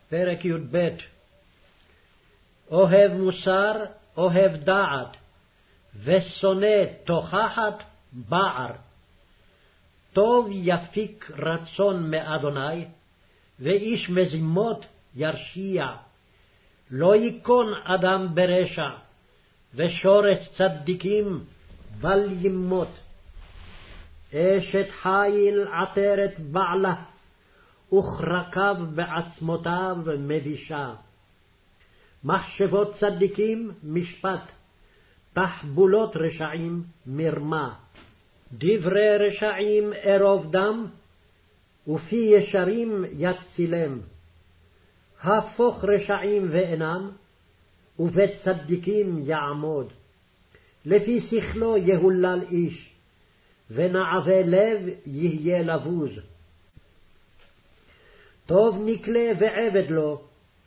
פרק י"ב. אוהב מוסר, אוהב דעת, ושונא תוכחת בער. טוב יפיק רצון מאדוני, ואיש מזימות ירשיע. לא ייכון אדם ברשע, ושורש צדיקים בל ימות. אשת חיל עטרת בעלה, וכרקיו בעצמותיו מבישה. מחשבות צדיקים משפט, תחבולות רשעים מרמה. דברי רשעים ערוב דם, ופי ישרים יצילם. הפוך רשעים ואינם, ובית צדיקים יעמוד. לפי שכלו יהולל איש, ונעבי לב יהיה לבוז. טוב נקלה ועבד לו,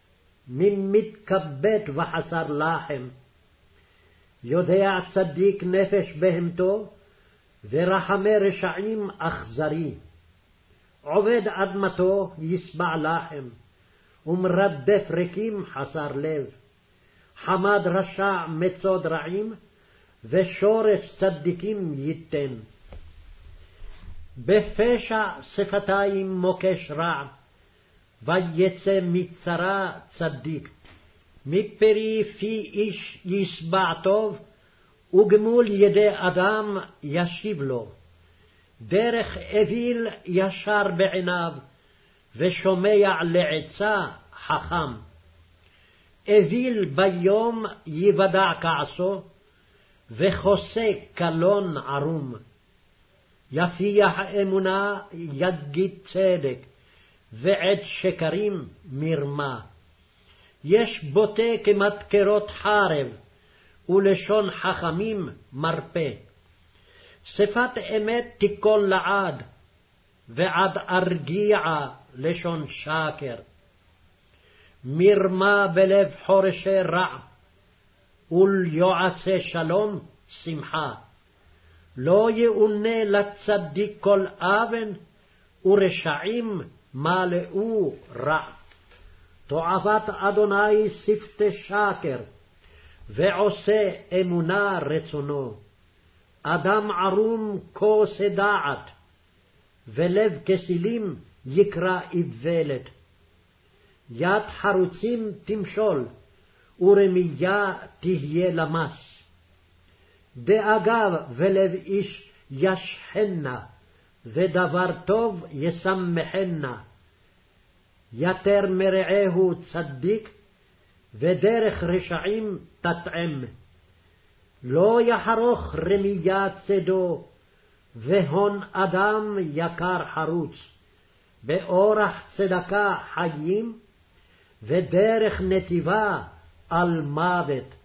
ממתכבד וחסר לחם. יודע צדיק נפש בהמתו, ורחמי רשעים אכזרי. עובד אדמתו ישבע לחם, ומרדף ריקים חסר לב. חמד רשע מצוד רעים, ושורש צדיקים ייתן. בפשע שפתיים מוקש רע, ויצא מצרה צדיק. מפרי פי איש ישבע טוב, וגמול ידי אדם ישיב לו. דרך אוויל ישר בעיניו, ושומע לעצה חכם. אוויל ביום יוודע כעסו, וחוסה קלון ערום. יפיח אמונה יגיד צדק, ועד שקרים מרמה. יש בוטה כמתקרות חרב, ולשון חכמים מרפא. שפת אמת תיכון לעד, ועד ארגיע לשון שקר. מרמה בלב חורשי רע, וליועצי שלום שמחה. לא יאונה לצדיק כל אבן, ורשעים מלאו רע. תועבת אדוני שפתי שקר, ועושה אמונה רצונו. אדם ערום כוס דעת, ולב כסילים יקרא איוולת. יד חרוצים תמשול, ורמיה תהיה למס. דאגה ולב איש ישחנה, ודבר טוב ישמחנה. יתר מרעהו צדיק, ודרך רשעים תטעם. לא יחרוך רמיה צדו, והון אדם יקר חרוץ. באורח צדקה חיים, ודרך נתיבה על מוות.